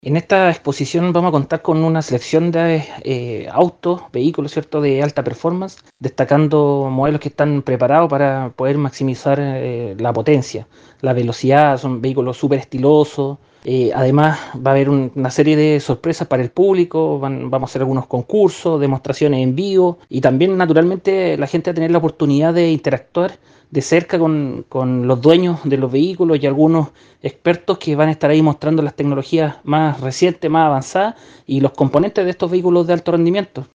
En esta exposición vamos a contar con una selección de autos, vehículos, ¿cierto?, de alta performance, destacando modelos que están preparados para poder maximizar la potencia, la velocidad. Son vehículos súper estilosos. Además, va a haber una serie de sorpresas para el público. Vamos a hacer algunos concursos, demostraciones en vivo y también, naturalmente, la gente va a tener la oportunidad de interactuar de cerca con los dueños de los vehículos y algunos expertos que van a estar ahí mostrando las tecnologías más recientes, más avanzadas y los componentes de estos vehículos de alto rendimiento.